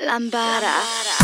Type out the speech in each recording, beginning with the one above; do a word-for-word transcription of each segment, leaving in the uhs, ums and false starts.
Lambada.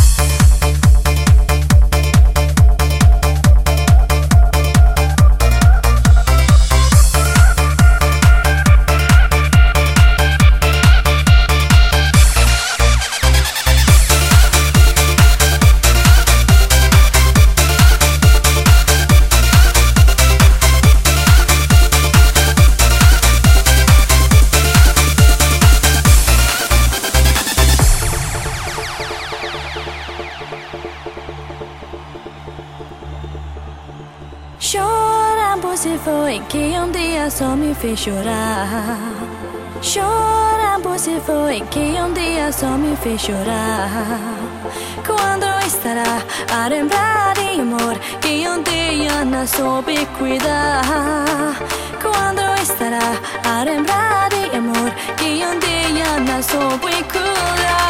Chorando se foi que um dia só me fez chorar. Chorando se foi que um dia só me fez chorar. Quando estará a lembrar de amor que um dia não soube cuidar? Quando estará a lembrar de amor que um dia não soube cuidar?